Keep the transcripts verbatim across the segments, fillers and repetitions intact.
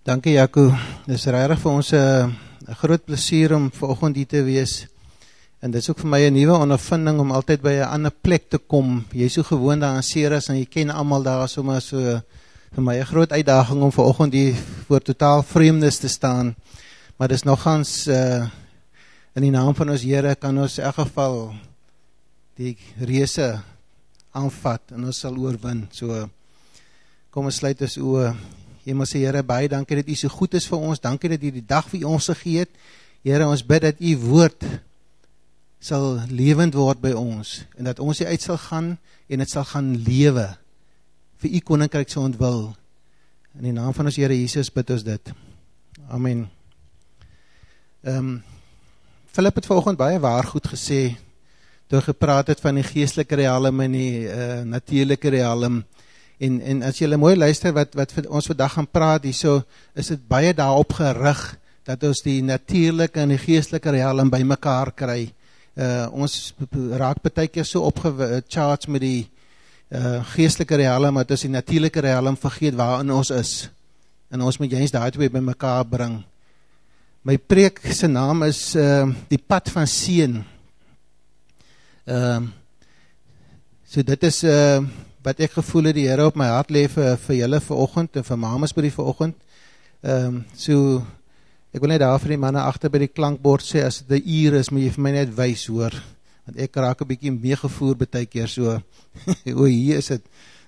Dankie Jaco, dis regtig vir ons 'n groot plesier om vanoggend hier te wees. En dit is ook vir my 'n nuwe ondervinding om altyd by 'n ander plek te kom. Jy is so gewoond daar in Ceres en jy ken almal daar, sommer so vir my 'n groot uitdaging om vanoggend hier voor totaal vreemdes te staan. Maar dis nogans uh, in die naam van ons Here kan ons in elk geval die reëse aanvat en ons sal oorwin. So kom ons sluit ons oë. Hemelse Here, baie dankie dat U so goed is vir ons. Dankie dat U die dag vir ons gegee het. Here, ons bid dat U woord sal lewend word by ons en dat ons hier uit sal gaan en dit sal gaan lewe vir U koninkryk se ontwil. In die naam van ons Here Jesus bid ons dit. Amen. Ehm um, Philip het vanoggend baie waar goed gesê toe gepraat het van die geestelike riekalm en die uh, natuurlike riekalm. En, en as julle mooi luister wat, wat ons vandag gaan praat hier, so is dit baie daarop gerig dat ons die natuurlike en die geestelike riekalm by mekaar kry. Uh, ons raak baie keer so opgecharged met die uh, geestelike riekalm, dat ons die natuurlike riekalm vergeet waarin ons is. En ons moet juist daai twee by mekaar bring. My preek se naam is uh, die pad van seën. Uh, so dit is uh, wat ek gevoel het die Here op my hart lê vir, vir julle vanoggend en vir mamas by die vanoggend. Um, so, ek wil net daar vir die manne agter by die klankbord sê, as dit 'n uur is, moet jy vir my net wys, hoor. Want ek raak 'n bietjie meegevoer baie keer so. O, hier is dit.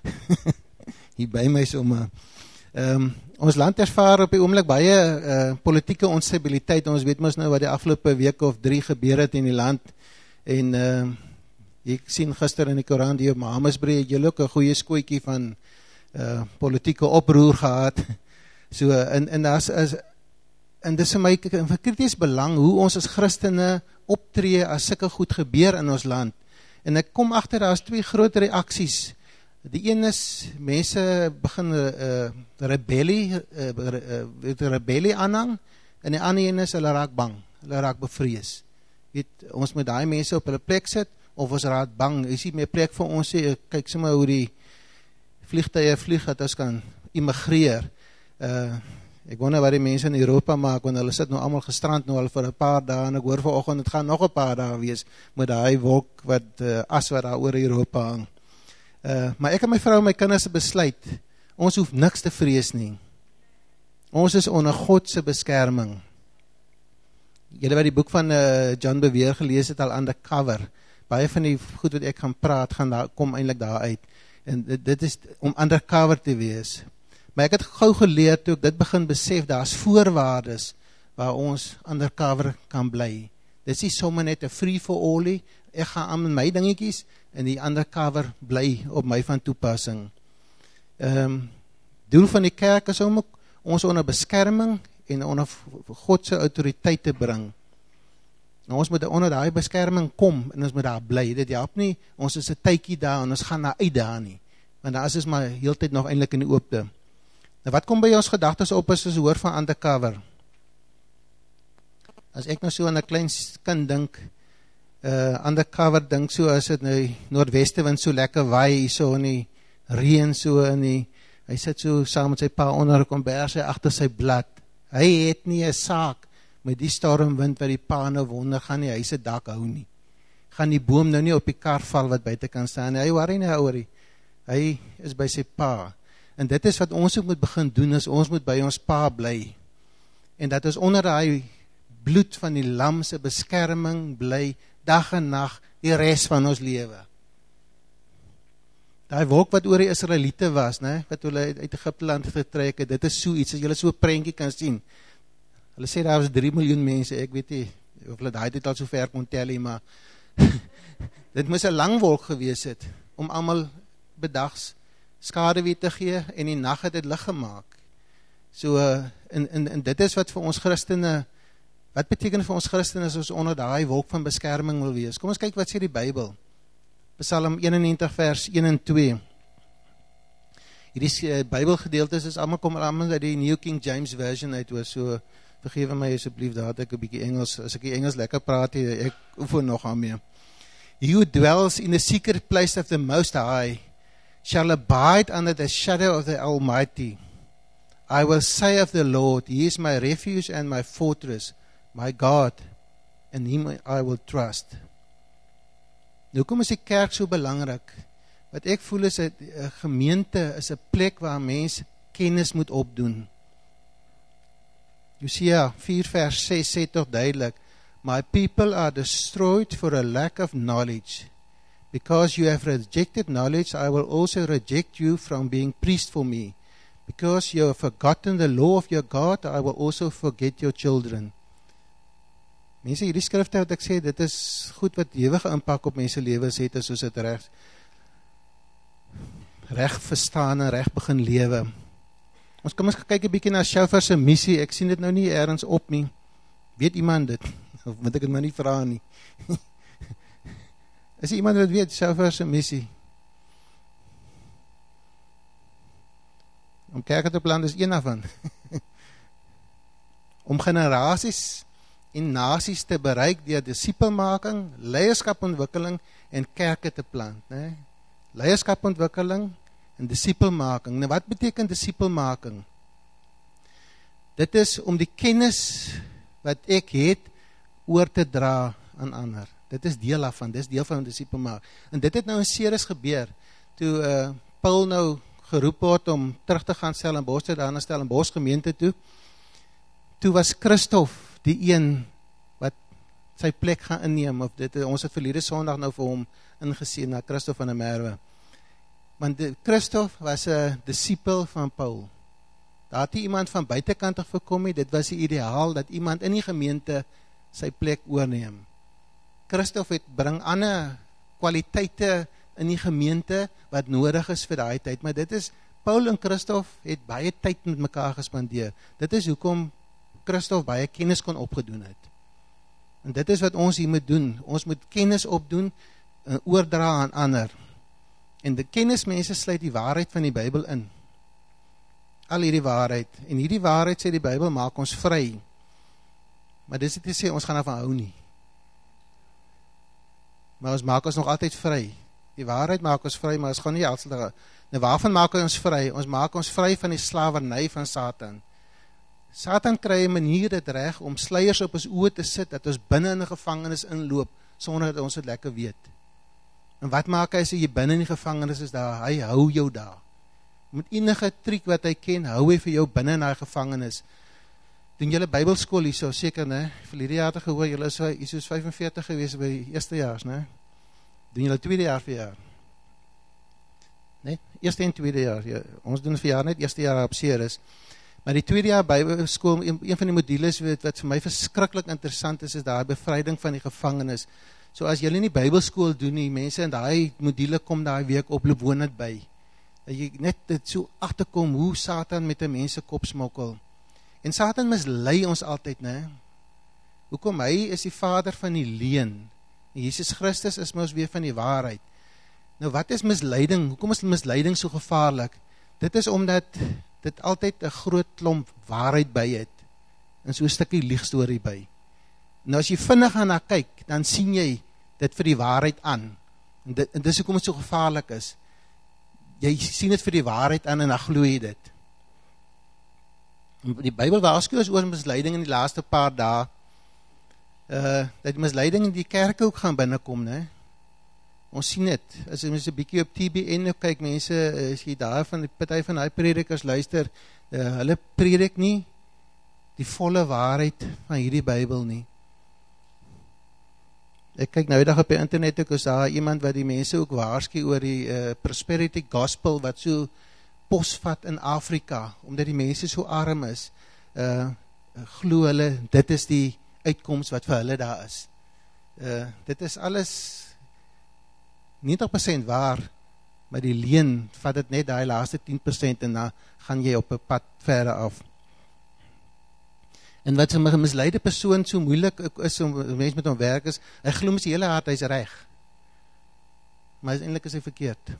Hier by my sommer. Um, ons land ervaar op die oomblik baie uh, politieke onstabiliteit. Ons weet mos nou wat die afgelope week of drie gebeur het in die land. En uh, ek sien gister in die Koran die op Mahamesbury het julle ook 'n goeie skootjie van uh, politieke oproer gehad. So en en as as en dis vir my vir krities belang hoe ons as Christene optree as sulke goed gebeur in ons land. En ek kom agter daar's twee groot reaksies. Die een is mense begin uh, rebellie uh, uh, rebellie aanhang en die ander een is hulle raak bang. Hulle raak bevrees. Weet, ons moet daai mense op hulle plek sit of ons raak bang. Is nie meer plek vir ons sê, kyk sommer hoe die vliegtuie vlieg dat ons kan immigreer. Uh, ek wonder wat die mense in Europa maak, want hulle sit nou allemaal gestrand nou al vir 'n paar dae, en ek hoor vanoggend, het gaan nog 'n paar dae wees, met die wolk wat, uh, as wat daar oor Europa hang. Uh, maar ek en my vrou en my kinders besluit, ons hoef niks te vrees nie. Ons is onder God se beskerming. Julle wat die boek van uh, John Bevere gelees het al undercover, baie van die goed wat ek gaan praat, gaan daar, kom eintlik daar uit. En dit, dit is om undercover te wees. Maar ek het gauw geleer toe ek dit begin besef, daar is voorwaardes waar ons undercover kan bly. Dit is nie sommer net 'n free for all, ek gaan aan met my dingetjies en die undercover bly op my van toepassing. Um, doel van die kerk is om ons onder beskerming en onder God se autoriteit te bring. Nou, ons moet onder daai beskerming kom en ons moet daar bly. Dit help nie, ons is 'n tydjie daar en ons gaan daar uit daar nie. Want daar is ons maar heeltyd nog eintlik in die oopte. Nou wat kom by ons gedagtes op as ons hoor van undercover? As ek nou so aan 'n klein kind dink, uh, undercover dink so as dit nou noordwestewind so lekker waai, so in die reën so in die, hy sit so saam met sy pa onder 'n kombers agter sy blad. Hy het nie 'n saak met die stormwind wat die pa nou wonder gaan nie, hy se dak hou nie. Gaan die boom nou nie op die kar val wat buite kan staan, hy worry nie oor nie. Hy is by sy pa. En dit is wat ons ook moet begin doen, is ons moet by ons pa bly. En dat ons onder die bloed van die lam se beskerming bly, dag en nag, die res van ons lewe. Daai wolk wat oor die Israeliete was, né, wat hulle uit Egipte land getrek het, dit is so iets, as julle so 'n prentjie kan sien. Hulle sê daar was drie miljoen mense, ek weet nie, of hulle daai dit al so ver kon tel, maar dit moes 'n lang wolk gewees het, om almal bedags skadewee te gee, en die nag het dit lig gemaak. So, en, en, en dit is wat vir ons Christene, wat beteken vir ons Christene, as ons onder daai wolk van beskerming wil wees? Kom ons kyk wat sê die Bybel. Psalm eenennegentig vers een en twee. Hierdie uh, Bybelgedeeltes is allemaal, kom allemaal uit die New King James Version uit, hoor, so vergewe my asseblief, daar het ek 'n bietjie Engels, as ek die Engels lekker praat, ek oefen nog aan mee. He who dwells in the secret place of the Most High shall abide under the shadow of the Almighty. I will say of the Lord, He is my refuge and my fortress, my God, in Him I will trust. Nou kom is die kerk so belangrik? Wat ek voel is, een gemeente is een plek waar mens kennis moet opdoen. Hosea vier vers ses sê toch duidelik, My people are destroyed for a lack of knowledge. Because you have rejected knowledge, I will also reject you from being priest for me. Because you have forgotten the law of your God, I will also forget your children. Mense, hierdie skrifte wat ek sê, dit is goed wat ewige impak op mense lewens het, as soos het recht, recht verstaan en recht begin lewe. Ons kom ons kyk een bykie na Shofar se missie, ek sien dit nou nie ergens op nie. Weet iemand dit? Of moet ek het maar nie vraag nie? Is iemand wat weet, Shofar se missie? Om kerke te plan is een daarvan. Om generaties en nasies te bereik deur disipelmaking, leierskapontwikkeling en kerke te plant. Nee? Leierskapontwikkeling en disipelmaking. Nou wat beteken disipelmaking? Dit is om die kennis wat ek het oor te dra aan ander. Dit is deel daarvan, dit is deel van disipelmaking. En dit het nou in Ceres gebeur, toe uh, Paul nou geroep word om terug te gaan Stellenbosch, toe daarna Stellenbosch gemeente toe, toe was Christoph die een wat sy plek gaan inneem, of dit, ons het verlede Sondag nou vir hom ingesien, na Christoph van der Merwe. Want die, Christoph was een discipel van Paul. Daar het iemand van buitenkant gekom, dit was die ideaal, dat iemand in die gemeente sy plek oorneem. Christoph het bring ander kwaliteite in die gemeente, wat nodig is vir die tyd, maar dit is, Paul en Christoph het baie tyd met mekaar gespandeer. Dit is hoekom Christoph baie kennis kon opgedoen het. En dit is wat ons hier moet doen. Ons moet kennis opdoen en oordra aan ander. En die kennismense sluit die waarheid van die Bybel in. Al hierdie waarheid. En hierdie waarheid, sê die Bybel, maak ons vry. Maar dit is nie te sê, ons gaan daarvan hou nie. Maar ons maak ons nog altyd vry. Die waarheid maak ons vry, maar ons gaan nie alstige. Nou waarvan maak ons vry? Ons maak ons vry van die slavernij van Satan. Satan kry 'n manier dit reg om sluiers op ons oë te sit, dat ons binne in 'n gevangenis inloop, sonder dat ons dit lekker weet. En wat maak hy as jy binne in die gevangenis is daar? Hy hou jou daar. Met enige triek wat hy ken, hou hy vir jou binne in die gevangenis. Doen julle Bybelskool hier so, seker, ne? Verlede jaar te gehoor, julle is so, is soos vyfenveertig gewees by eerstejaars, ne? Doen julle tweede jaar vir jaar? Nee? Eerste en tweede jaar. Ja, ons doen vir jaar net eerste jaar op Ceres. Maar die tweede jaar Bybelskool, een, een van die modules wat, wat vir my verskriklik interessant is, is daar bevryding van die gevangenis. So as julle nie Bybelskool doen nie, mense in die module kom die week op, loop woon het by. Dat jy net dit so agterkom, hoe Satan met die mense kop smokkel. En Satan mislei ons altyd, ne? Hoekom? Hy is die vader van die leuen. En Jesus Christus is ons weer van die waarheid. Nou wat is misleiding? Hoekom is misleiding so gevaarlik? Dit is omdat dit altyd 'n groot klomp waarheid by het. En so 'n stukkie liegstorie by. Nou as jy vinnig aan haar kyk, dan sien jy dit vir die waarheid aan. En dit, en dis hoekom het so gevaarlik is. Jy sien dit vir die waarheid aan en dan glo jy dit. Die Bybel waarsku ons oor misleiding in die laaste paar dae, uh, dat die misleiding in die kerk ook gaan binnenkom, ne? Ons sien dit, as jy een bykie op T B N nou kyk, mense, as jy daar van die partij van die predikers luister, uh, hulle predik nie die volle waarheid van hierdie Bybel nie. Ek kyk nou dag op die internet, ook is daar iemand wat die mense ook waarsku oor die uh, prosperity gospel, wat so posvat in Afrika, omdat die mense so arm is, uh, glo hulle, dit is die uitkomst wat vir hulle daar is. Uh, dit is alles negentig persent waar, maar die leen vat het net die laaste tien persent en dan gaan jy op een pad verder af. En wat een misleide persoon so moeilik is, om een mens met hom werk is, hy glo mys die hele hart, hy is reg. Maar eindelijk is hy verkeerd.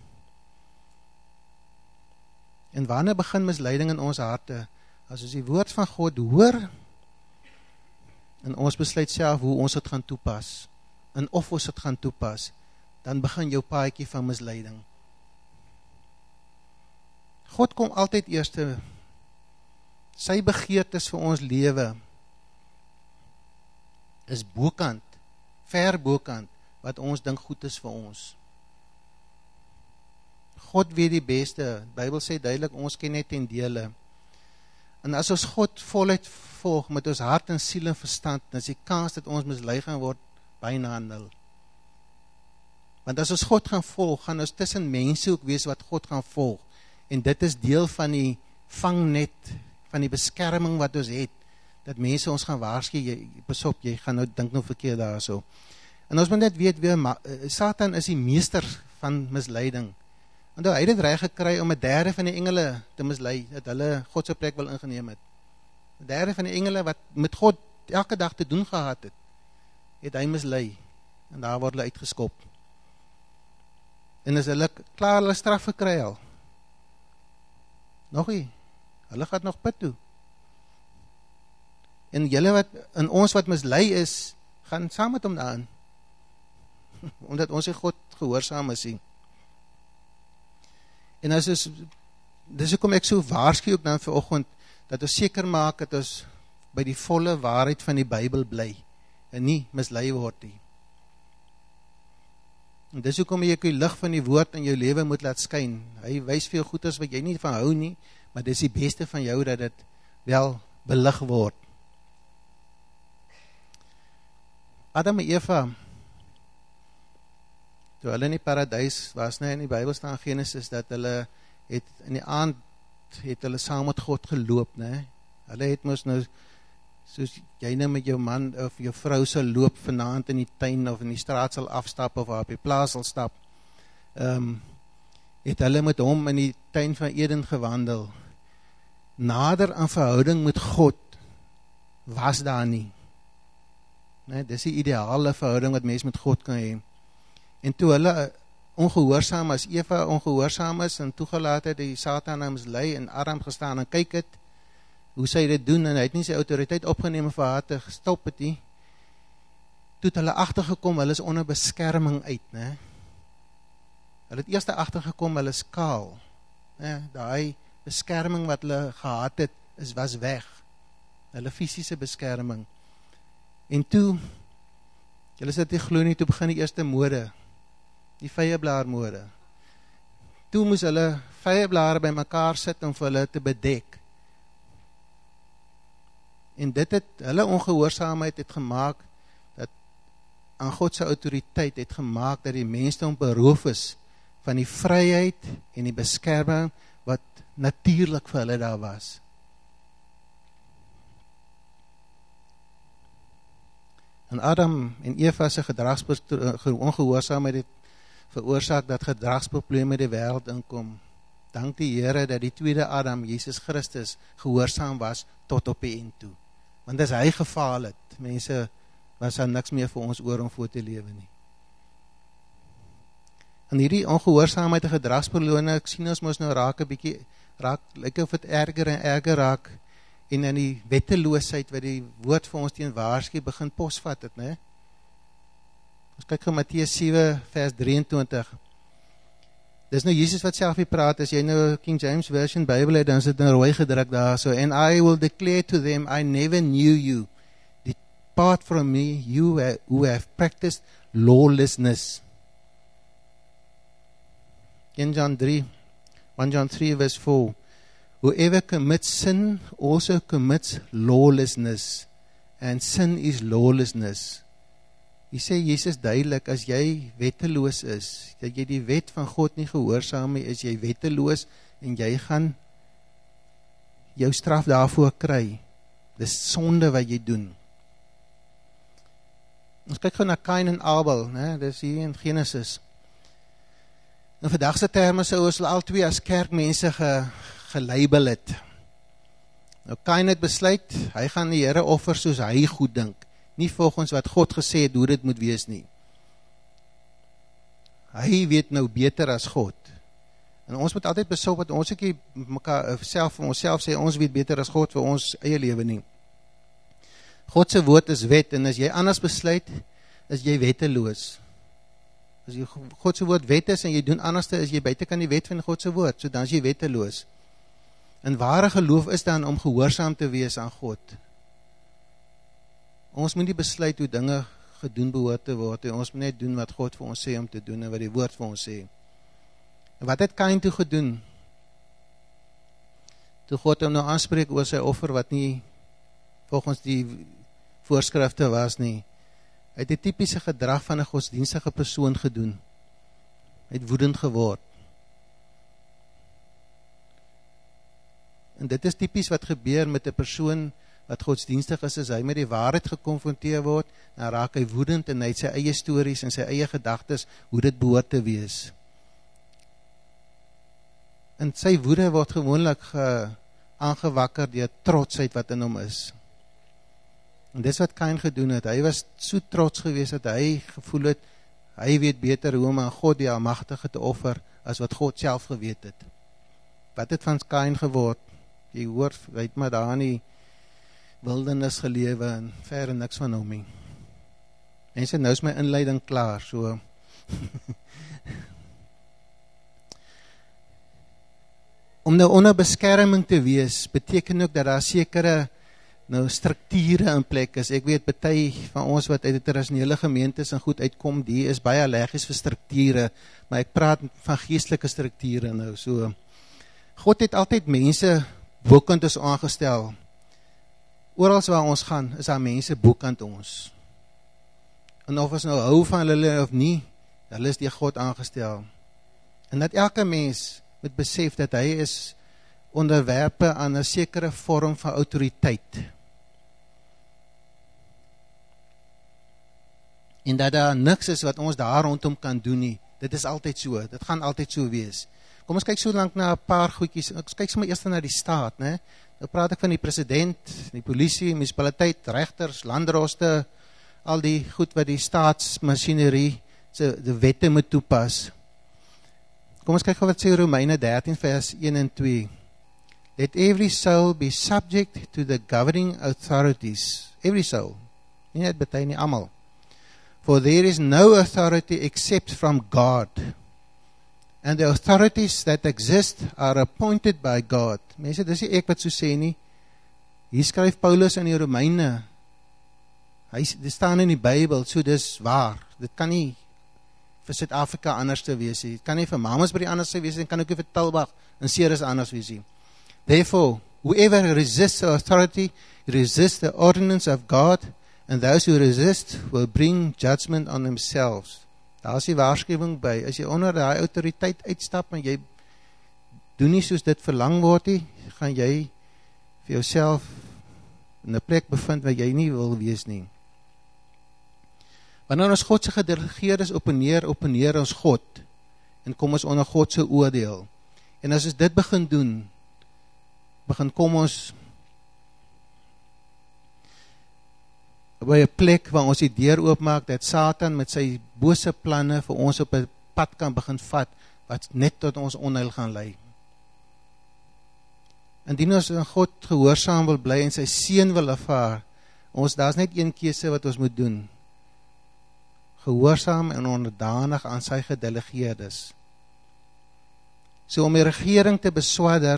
En wanneer begin misleiding in ons harte? As ons die woord van God hoor, en ons besluit self hoe ons het gaan toepas, en of ons het gaan toepas, dan begin jou paadjie van misleiding. God kom altyd eerste sy begeertes vir ons lewe is bokant, ver bokant, wat ons dink goed is vir ons. God weet die beste, die Bybel sê duidelik, ons ken net ten dele. En as ons God voluit volg, met ons hart en siel en verstand, dan is die kans dat ons mislei gaan word, byna nul. Want as ons God gaan volg, gaan ons tussen mense ook wees wat God gaan volg. En dit is deel van die vangnet, van die beskerming wat ons het, dat mense ons gaan waarsku, jy, pas op, jy gaan nou, dink nou verkeerd daar so. En ons moet net weet, weer, Satan is die meester van misleiding. Want hy het het reg gekry om 'n derde van die engele te mislei, dat hulle God se plek wil ingeneem het. 'n Derde van die engele wat met God elke dag te doen gehad het, het hy mislei, en daar word hulle uitgeskop. En as hulle klaar hulle straf gekry al, nog nie, hulle gaat nog put toe. En julle wat, en ons wat mislei is, gaan saam met hom daarin, omdat ons die God gehoorsaam is sien. En as is, dis hoekom ek so waarsku ook dan vanoggend, dat ons seker maak, dat ons by die volle waarheid van die Bybel bly, en nie mislei word nie. En dis hoekom jy die lig van die woord in jou lewe moet laat skyn. Hy wys veel goeders wat jy nie van hou nie, maar dis die beste van jou, dat dit wel belig word. Adam en Eva, toe hulle in die paradijs was, nie, in die Bybel staan Genesis, dat hulle het, in die aand, het hulle saam met God geloop, ne? Hulle het moes nou, soos jy nou met jou man, of jou vrou sal loop, vanaand in die tuin, of in die straat sal afstap, of op die plaas sal stap, um, het hulle met hom in die tuin van Eden gewandel. Nader aan verhouding met God, was daar nie. Ne? Dis die ideale verhouding, wat mens met God kan hê. En toe hulle ongehoorsaam as Eva ongehoorsaam is en toegelaat het die Satan aan mislei en Adam gestaan en kyk het hoe sy dit doen en hy het nie sy autoriteit opgeneem vir haar te stop het nie. Toe het hulle agtergekom, hulle is onder beskerming uit, né? Hulle het eers agtergekom, hulle is kaal. Né? Daai beskerming wat hulle gehad het, is was weg. Hulle fisiese beskerming. En toe, julle sit die glo nie, toe begin die eerste mode, die vyeblaarmode. Toe moes hulle vyeblaare by mekaar sit om vir hulle te bedek. En dit het, hulle ongehoorsaamheid het gemaak, dat aan God se autoriteit het gemaak, dat die mensdom beroof is van die vryheid en die beskerming, wat natuurlik vir hulle daar was. En Adam en Eva se ongehoorsaamheid het veroorsaak dat gedragsprobleme die wêreld inkom. Dank die Here dat die tweede Adam, Jesus Christus, gehoorsaam was tot op die eind toe. Want as hy gefaal het, mense, was daar niks meer vir ons oor om voor te lewe nie. En hierdie ongehoorsaamheid en gedragsprobleme, ek sien ons moes nou raak 'n bietjie, raak, lyk of het erger en erger raak, en in die wetteloosheid wat die woord vir ons teen waarsku begin posvat het, né? Ons kyk gou Matteus sewe vers drieëntwintig. Dis nou Jesus wat self hier praat, as jy nou King James Version Bybel het, dan is dit nou rooi gedruk daar so, and I will declare to them, I never knew you. Depart from me, you who have practiced lawlessness. In John three, First John three verse four, whoever commits sin also commits lawlessness, and sin is lawlessness. Hy sê Jesus duidelik, as jy wetteloos is, dat jy die wet van God nie gehoorsaam nie, is jy wetteloos en jy gaan jou straf daarvoor kry. Dis sonde wat jy doen. Ons kyk gou na Kain en Abel, né? Dis hier in Genesis. In vandagse terme sou ons al twee as kerkmense ge, gelabel het. Nou Kain het besluit, hy gaan die Here offer soos hy goed dink, nie volgens wat God gesê het hoe dit moet wees nie. Hy weet nou beter as God. En ons moet altyd besop dat ons ek mekaar self vir onsself sê ons weet beter as God vir ons eie lewe nie. God se woord is wet, en as jy anders besluit, is jy wetteloos. As jy God se woord wet is, en jy doen anders, is jy buite kan die wet van God se woord, so dan is jy wetteloos. En ware geloof is dan om gehoorsaam te wees aan God. Ons moet nie besluit hoe dinge gedoen behoort te word, en ons moet net doen wat God vir ons sê om te doen, en wat die woord vir ons sê. En wat het Kain toe gedoen? Toe God hom nou aanspreek oor sy offer, wat nie volgens die voorskrifte was nie, hy het die typiese gedrag van 'n godsdienstige persoon gedoen. Hy het woedend geword. En dit is typies wat gebeur met 'n persoon wat godsdienstig is, as hy met die waarheid gekonfronteer word, dan raak hy woedend en hy het sy eie stories en sy eie gedagtes, hoe dit behoort te wees. En sy woede word gewoonlik ge, aangewakker deur trotsheid wat in hom is. En dis wat Kain gedoen het, hy was so trots geweest dat hy gevoel het, hy weet beter hoe om aan God die Almagtige te offer, as wat God self geweet het. Wat het van Kain geword? Jy hoor, hy het maar daar in die wildernis gelewe en verder niks van hom nie. En sê, nou is my inleiding klaar, so. Om nou onder beskerming te wees, beteken ook dat daar sekere nou strukture in plek is. Ek weet, party van ons wat uit die tradisionele gemeentes en goed uitkom, die is baie allergies vir strukture, maar ek praat van geestelike strukture nou, so. God het altyd mense bokant is aangestel. Orals waar ons gaan, is daar mense bokant ons. En of ons nou hou van hulle of nie, hulle is die God aangestel. En dat elke mens moet besef dat hy is onderwerpe aan 'n sekere vorm van autoriteit. En dat daar niks is wat ons daar rondom kan doen nie. Dit is altyd so, dit gaan altyd so wees. Kom ons kyk so lank na 'n paar goedjies, ons kyk sommer eers na die staat, né? Nou praat ek van die president, die polisie, munisipaliteit, regters, landdroste, al die goed wat die staatsmasjinerie se die wette moet toepas. Kom ons kyk gou wat sê Romeine dertien vers een en twee. Let every soul be subject to the governing authorities. Every soul. Nie net bety nie, almal. For there is no authority except from God. And the authorities that exist are appointed by God. Mense, dis nie ek wat so sê nie. Hier skryf Paulus in die Romeine. Hy, dit staan in die Bybel, so dis waar. Dit kan nie vir Suid-Afrika anders te wees nie. Dit kan nie vir Mamasbury anders te wees nie, kan ook nie vir Tilbag en Ceres anders wees nie. Therefore, whoever resists the authority, resists the ordinance of God, and those who resist will bring judgment on themselves. Daar is die waarskuwing by, as jy onder die autoriteit uitstap, en jy doen nie soos dit verlang word nie, gaan jy vir jouself in 'n plek bevind waar jy nie wil wees nie. Wanneer ons God se gedelegeerdes opponeer, opponeer ons God, en kom ons onder God se oordeel. En as ons dit begin doen, begin kom ons by 'n plek waar ons die deur oopmaak, dat Satan met sy bose planne vir ons op 'n pad kan begin vat, wat net tot ons onheil gaan lei. Indien ons in God gehoorsaam wil bly en sy seën wil ervaar, ons, daar is net een keuse wat ons moet doen. Gehoorsaam en onderdanig aan sy gedelegeerdes. So om die regering te beswadder,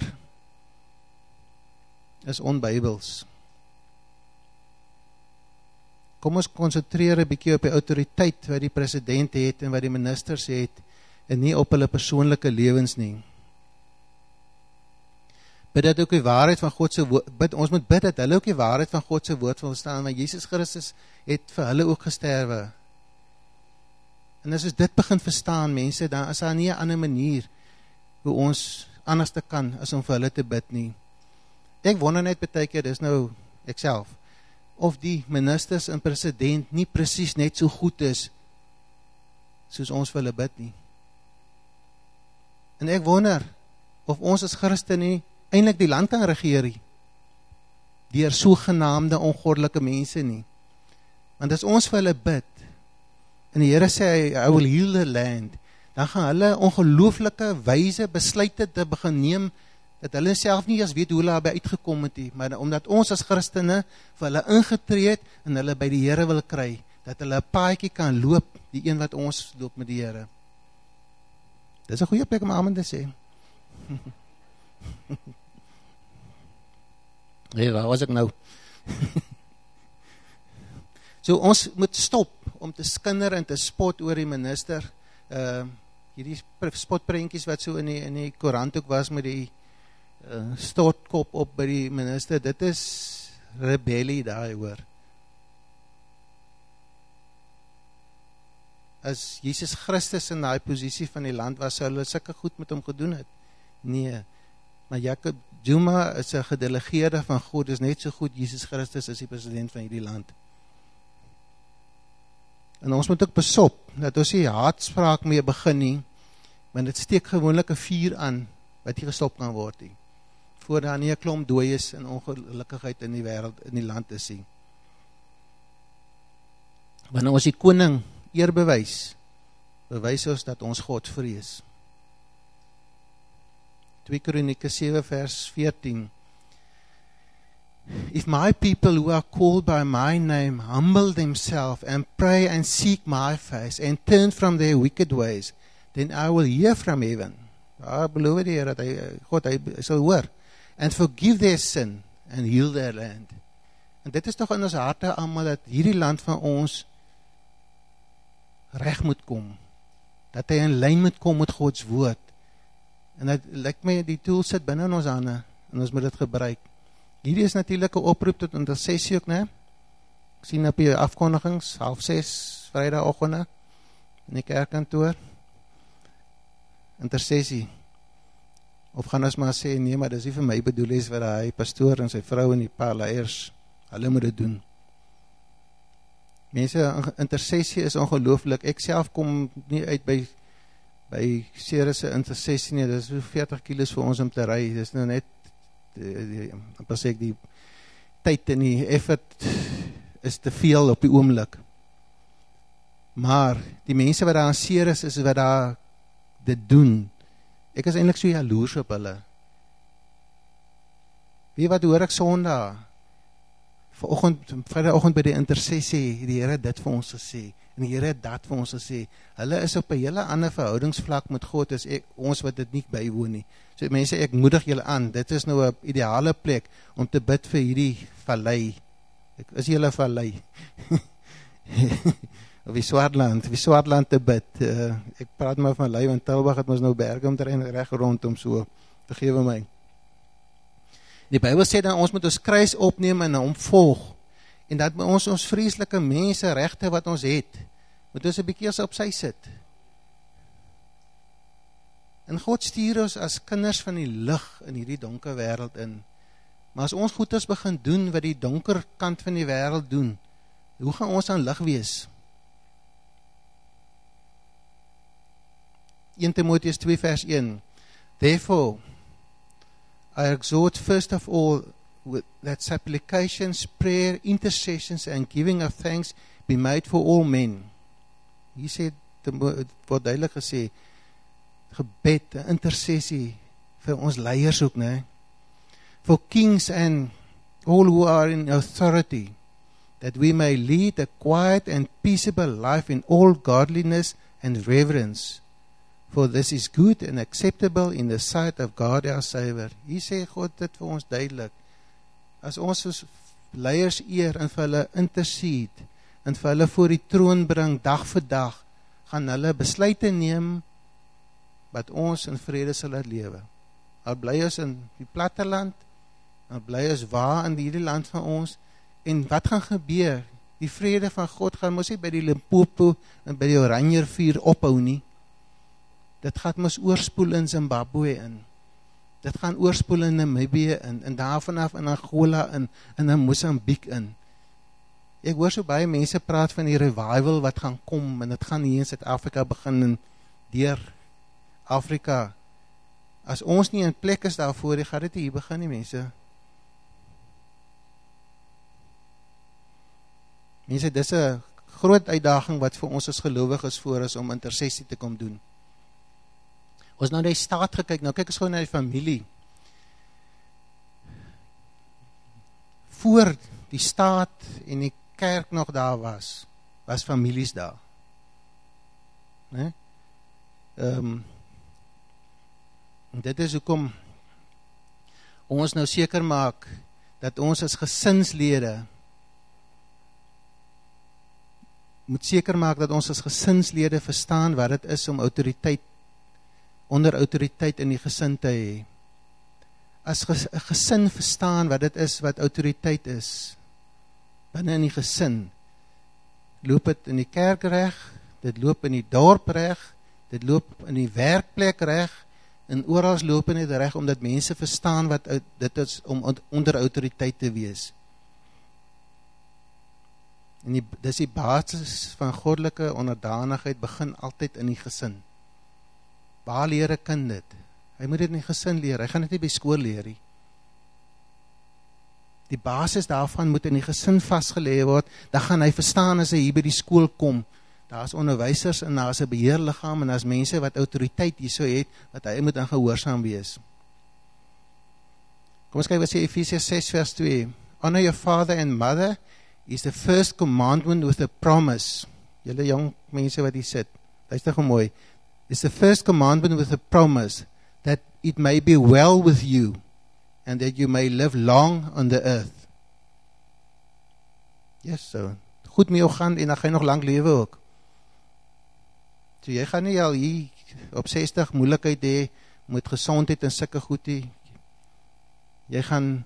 is onbybels. Kom ons konsentreer 'n bietjie op die autoriteit wat die president het en wat die ministers het, en nie op hulle persoonlike lewens nie. Bid dat ook die waarheid van God se woord, bid, ons moet bid dat hulle ook die waarheid van God se woord wil staan, want Jesus Christus het vir hulle ook gesterwe. En as ons dit begin verstaan, mense, dan is daar nie 'n ander manier hoe ons anders te kan, as om vir hulle te bid nie. Ek wonder net baie keer, dis nou ek self, of die ministers en president nie presies net so goed is, soos ons vir hulle bid nie. En ek wonder, of ons as Christen nie, eintlik die land kan regeer nie, deur sogenaamde ongoddelike mense nie. Want as ons vir hulle bid, en die Here sê, I will heal the land, dan gaan hulle ongelooflike wyse besluite te begin neem, dat hulle self nie eens weet hoe hulle daarby uitgekom het nie, maar omdat ons as Christene vir hulle ingetree het, en hulle by die Here wil kry, dat hulle 'n paadjie kan loop, die een wat ons loop met die Here. Dis 'n goeie plek om amen te sê. Nee, waar was ek nou? So ons moet stop om te skinder en te spot oor die minister. Uh, hierdie spotprentjies wat so in die, in die koerant ook was met die uh, stortkop op by die minister, dit is rebellie daar hoor. As Jesus Christus in die posisie van die land was, sou hulle sulke goed met hom gedoen het. Nee, maar Jacob Zuma is 'n gedelegeerde van God, is net so goed Jesus Christus is die president van hierdie land. En ons moet ook besop, dat ons die haatspraak mee begin nie, want dit steek gewoonlik 'n vuur aan, wat nie gestop kan word nie, voor daar nie 'n klomp dooies en ongelukkigheid in die wêreld, in die land is nie. Wanneer ons die koning eer bewys, bewys ons dat ons God vrees. twee Kronieke sewe vers veertien. If my people who are called by my name humble themselves and pray and seek my face and turn from their wicked ways, then I will hear from heaven. Daar beloof die Here dat hy, God hy sal hoor, and forgive their sin and heal their land. En dit is toch in ons harte almal dat hierdie land van ons reg moet kom, dat hy in lyn moet kom met Gods woord. En dit lyk my die tool sit binne in ons hande en ons moet dit gebruik. Hierdie is natuurlik 'n oproep tot intersessie ook, né? Ek sien op die afkondigings, half ses, Vrydagoggende, in die kerkkantoor. Intersessie. Of gaan ons maar sê, nee, maar dis nie vir my bedoel is, wat hy pastoor en sy vrou en die paar leiers, hulle moet dit doen. Mense, intersessie is ongelooflik. Ek self kom nie uit by, by Ceres' intersessie nie, dit is so veertig kilos vir ons om te ry, dit is nou net, dan sê ek, die tyd en die effort is te veel op die oomblik. Maar, die mense wat daar aan Ceres is, wat daar dit doen, ek is eintlik so jaloers op hulle. Weet wat hoor ek Sondag? Vanoggend, Vrydagoggend by die intersessie, die Here dit vir ons gesê, en die Here het dat vir ons gesê. Hulle is op 'n hele ander verhoudingsvlak met God, as ek, ons wat dit nie bywoon nie. So mense, ek moedig julle aan, dit is nou 'n ideale plek, om te bid vir hierdie vallei. Ek is julle vallei. Of die Swartland, die Swartland te bid. Uh, ek praat maar van vallei, want Tilburg het ons nou berge om te ry reg rondom so, vergewe my. Die Bybel sê dan, ons moet ons kruis opneem en hom volg, en dat ons ons vreeslike mense, regte wat ons het, moet ons 'n bietjie op sy sit. En God stuur ons as kinders van die lig in hierdie donker wêreld in. Maar as ons goeders begin doen, wat die donker kant van die wêreld doen, hoe gaan ons aan lig wees? Eerste Timoteus twee vers een. Therefore, I exhort first of all with, that supplications, prayer, intercessions and giving of thanks be made for all men. Hier sê, word duidelik gesê, gebed, intercessie vir ons leiers ook, né? For kings and all who are in authority, that we may lead a quiet and peaceable life in all godliness and reverence. For this is good and acceptable in the sight of God our Savior. Hier sê God dit vir ons duidelik. As ons ons leiers eer en vir hulle intercede, en vir hulle voor die troon bring, dag vir dag, gaan hulle besluite neem, wat ons in vrede sal laat lewe. Al bly ons in die platteland, al bly ons waar in hierdie land van ons, en wat gaan gebeur? Die vrede van God gaan mos nie by die Limpopo en by die Oranjerivier ophou nie. Dit gaat mos oorspoel in Zimbabwe in. Dit gaan oorspoel in Namibië in, en daarvanaf in Angola in, en in Mozambique in. Ek hoor so baie mense praat van die revival wat gaan kom, en dit gaan hier in Suid-Afrika begin, en deur Afrika. As ons nie in plek is daarvoor, die gaat dit hier begin nie, mense. Mense, dit is 'n groot uitdaging wat vir ons as gelowiges voor is, om intersessie te kom doen. Ons nou die staat gekyk, nou kyk ons gewoon na die familie. Voor die staat en die kerk nog daar was, was families daar. Nee? Um, dit is hoekom ons nou seker maak, dat ons as gesinslede moet seker maak dat ons as gesinslede verstaan wat dit is om autoriteit, onder autoriteit in die gesin te hê. As ges, gesin verstaan wat dit is, wat autoriteit is, binne in die gesin, loop dit in die kerk reg, dit loop in die dorp reg, dit loop in die werkplek reg, en oral loop dit reg, omdat mense verstaan wat dit is om onder autoriteit te wees. En die, dis die basis van goddelike onderdanigheid begin altyd in die gesin. Waar leer 'n kind dit? Hy moet dit in die gesin leer, hy gaan dit nie by skool leer nie. Die basis daarvan moet in die gesin vastgelee word, dan gaan hy verstaan as hy hier by die skool kom. Daar is onderwysers en daar is 'n beheerliggaam en daar is mense wat autoriteit hierso het, wat hy moet aan gehoorsaam wees. Kom ons kyk wat sê Efesiërs six vers two. Honor your father and mother is the first commandment with a promise. Julle jong mense wat hier sit, luister gou mooi. It's the first commandment with a promise that it may be well with you and that you may live long on the earth. Yes, so. Goed met jou gaan en dan gaan jy nog lang lewe ook. So jy gaan nie al hier op sestig moeilikheid hê met gesondheid en sulke goed hê. Jy gaan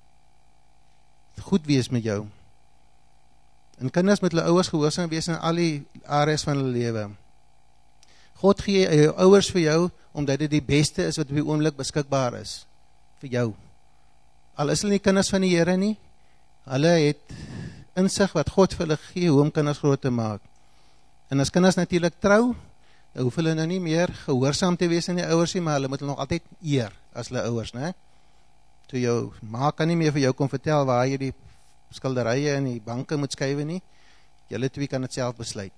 goed wees met jou. En kinders met hulle ouers gehoorsaam wees in al die areas van hulle lewe. God gee jou ouers vir jou, omdat dit die beste is wat op die oomblik beskikbaar is, vir jou. Al is hulle nie kinders van die Here nie, hulle het insig wat God vir hulle gee, hoe om kinders groot te maak. En as kinders natuurlik trou, dan hoef hulle nou nie meer gehoorsaam te wees aan die ouers nie, maar hulle moet hulle nog altyd eer, as hulle ouers, né? So jou ma kan nie meer vir jou kom vertel, waar jy die skilderye en die banke moet skuiwe nie, julle twee kan het self besluit.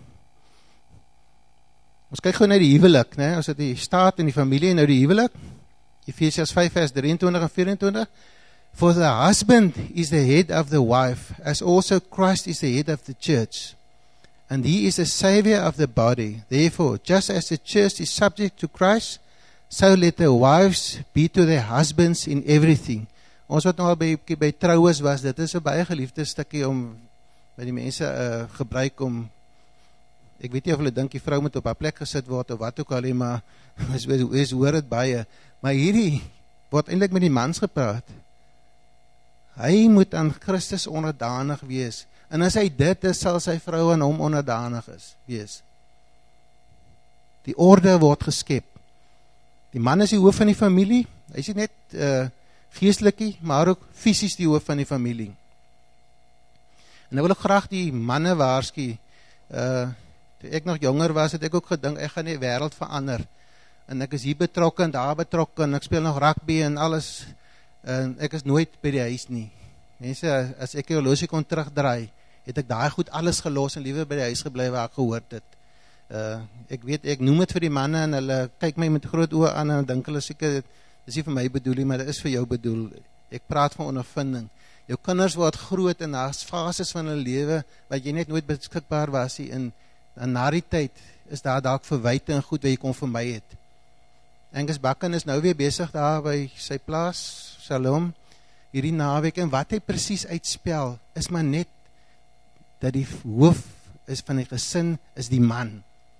Ons kyk gou na die huwelik, né? Ons het die staat en die familie en nou die huwelik. Efesiërs five vers three-twenty en four-twenty. For the husband is the head of the wife, as also Christ is the head of the church. And he is the savior of the body. Therefore, just as the church is subject to Christ, so let the wives be to their husbands in everything. Ons wat nou al by, by trouwens was, dit is 'n baie geliefde stukkie om by die mense uh, gebruik om. Ek weet nie of hulle dink die vrou moet op haar plek gesit word of wat ook al nie, maar is, is, is hoor het baie. Maar hierdie word eintlik met die mans gepraat. Hy moet aan Christus onderdanig wees. En as hy dit is, sal sy vrou aan hom onderdanig is, wees. Die orde word geskep. Die man is die hoof van die familie. Hy is nie net uh, geestelikie, maar ook fisies die hoof van die familie. En nou wil ek graag die manne waarsku. Uh, toe ek nog jonger was, het ek ook gedink, ek gaan die wêreld verander. En ek is hier betrokken, daar betrokken, ek speel nog rugby en alles. En ek is nooit by die huis nie. Mense, as ek die horlosie kon terugdraai, het ek daai goed alles gelos en liever by die huis gebly waar ek gehoord het. Uh, ek weet, ek noem het vir die manne en hulle kyk my met groot oë aan en dink hulle seker, dit is nie vir my bedoel nie, maar dit is vir jou bedoel. Ek praat van ondervinding. Jou kinders word groot en daar's fases van hulle lewe wat jy net nooit beskikbaar was nie, en, en na die tyd is daar dalk verwyte en goed wat jy kon vermy het. Angus Bakken is nou weer besig daar by sy plaas, Shalom, hierdie naweek, en wat hy presies uitspel, is maar net, dat die hoof is van die gesin, is die man.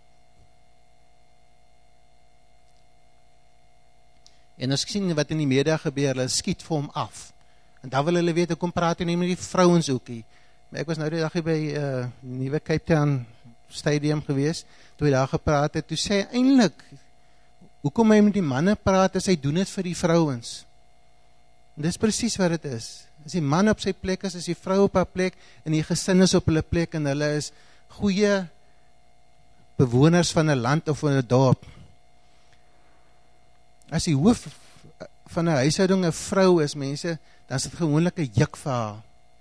En as ek sien wat in die media gebeur, hulle skiet vir hom af, en dan wil hulle weet, ek kom praat en nie met die vrouens ook nie, maar ek was nou die dag by uh, Nuwe Cape Town Stadium gewees, toe hy daar gepraat het, toe sê hy eindelijk, hoekom hy met die manne praat, is hy doen het vir die vrouens. En dis precies wat het is. As die man op sy plek is, is die vrou op haar plek, en die gesin is op hulle plek, en hulle is goeie bewoners van 'n land of van 'n dorp. As die hoof van 'n huishouding 'n vrou is, mense, dan is dit gewoonlik 'n juk vir haar.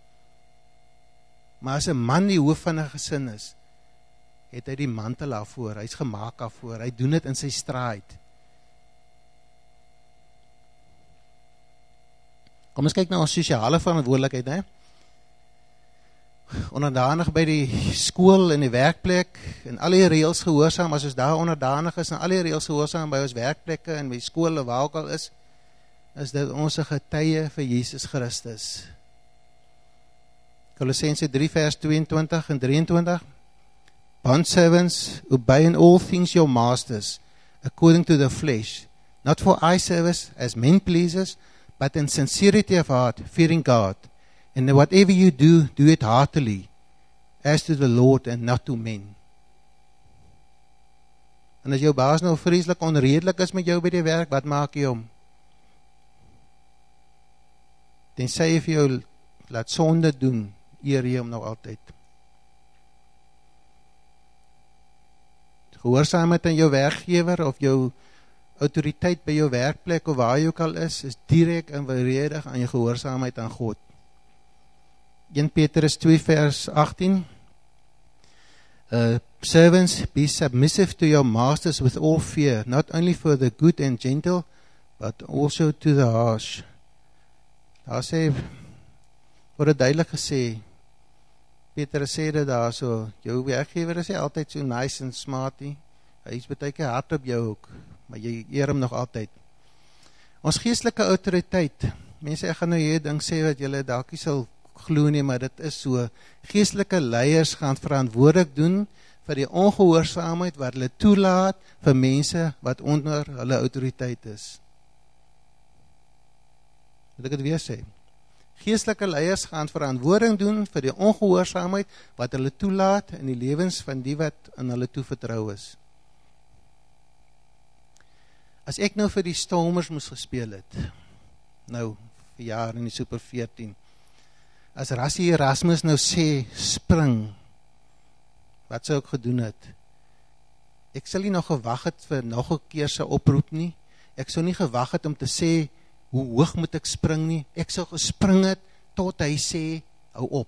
Maar as 'n man die hoof van 'n gesin is, het hy die mantel daarvoor, hy is gemaak daarvoor, hy doen dit in sy straat. Kom ons kyk na ons sosiale verantwoordelikheid, hè? Onderdanig by die skool en die werkplek, en al die reëls gehoorsaam, as ons daar onderdanig is, en al die reëls gehoorsaam by ons werkplekke, en by skool, waar ook al is, is dat ons 'n getuie vir Jesus Christus. Kolossense drie vers tweeëntwintig en drieëntwintig. Bondservants, obey in all things your masters, according to the flesh, not for eye service as men pleasers, but in sincerity of heart, fearing God. And whatever you do, do it heartily, as to the Lord and not to men. En as jou baas nou vreeslik onredelik is met jou by die werk, wat maak jy om? Tensy jy vir jou laat sonde doen, eer jy hom nou altyd. Gehoorsaamheid aan jou werkgewer of jou autoriteit by jou werkplek of waar jy ook al is, is direk en verredig aan jou gehoorsaamheid aan God. Eerste Petrus twee vers agttien. Uh, servants, be submissive to your masters with all fear, not only for the good and gentle, but also to the harsh. Daar sê, word duidelik gesê, Petrus sê dit daar so, jou werkgewer is nie altyd so nice en smart nie, hy is baie keer hard op jou ook, maar jy eer hom nog altyd. Ons geestelike autoriteit, mense, ek gaan nou hier ding sê wat julle dalk nie sal glo nie, maar dit is so, geestelike leiers gaan verantwoordelik doen vir die ongehoorsaamheid wat hulle toelaat vir mense wat onder hulle autoriteit is. Wil ek het weer sê? Geestelike leiers gaan verantwoording doen vir die ongehoorsaamheid wat hulle toelaat in die lewens van die wat aan hulle toevertrou is. As ek nou vir die Stormers moes gespeel het, nou, vir jaar in die Super veertien, as Rassie Erasmus nou sê, spring, wat sou ek gedoen het? Ek sal nie nog gewag het vir nog 'n keer sy oproep nie, ek sou nie gewag het om te sê, hoe hoog moet ek spring nie, ek sou gespring het, tot hy sê, hou op.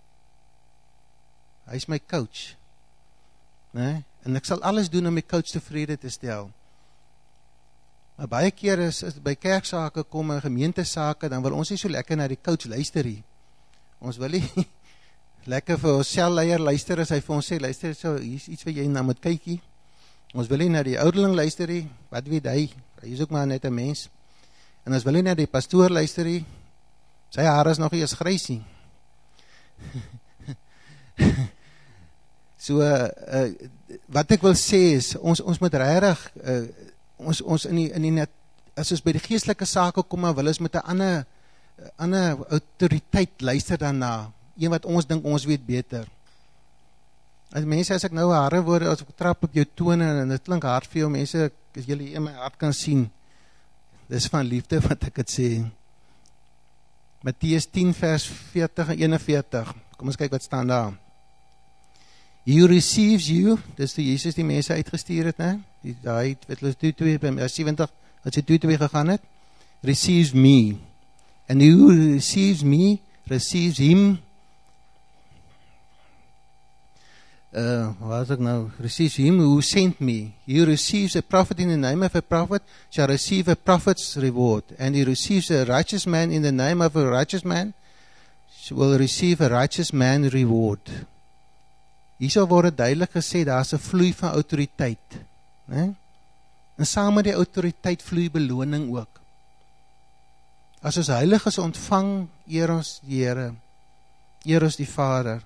Hy is my coach, nee? En ek sal alles doen om my coach tevrede te stel. Maar baie keer is, is by kerksake kom en gemeentesake, dan wil ons nie so lekker na die coach luister nie. Ons wil nie lekker vir ons selleier luister, as hy vir ons sê, luister, so, hier is iets wat jy na moet kykie. Ons wil nie na die ouderling luister nie, wat weet hy, hy is ook maar net 'n mens. En ons wil nie na die pastoor luister nie, sy haar is nog nie eens grys nie. So, uh, wat ek wil sê is, ons, ons moet regtig, uh, ons, ons in die, in die net, as ons by die geestelike sake kom, wil ons met 'n ander, ander autoriteit luister daarna, een wat ons dink ons weet beter. As mense, as ek nou harde woorde, as ek trap op jou tone, en dit klink hard vir jou, mense, as julle in my hart kan sien, dis van liefde wat ek het sê. Matteus tien vers veertig en eenenveertig, kom ons kyk wat staan daar. He receives you, dis die Jesus die mense uitgestuur het, ne? Die, die, wat hulle toe twee, by sewentig, wat sy toe twee gegaan het, receives me, and who receives me, receives him, uh, wat is ek nou, receives him who sent me, he receives a prophet in the name of a prophet, shall receive a prophet's reward, and he receives a righteous man in the name of a righteous man, will receive a righteous man reward. Hierso word duidelik gesê, daar is 'n vloei van autoriteit, né? En saam met die autoriteit vloei beloning ook. As ons heiliges ontvang, eer ons die Here, eer ons die Vader.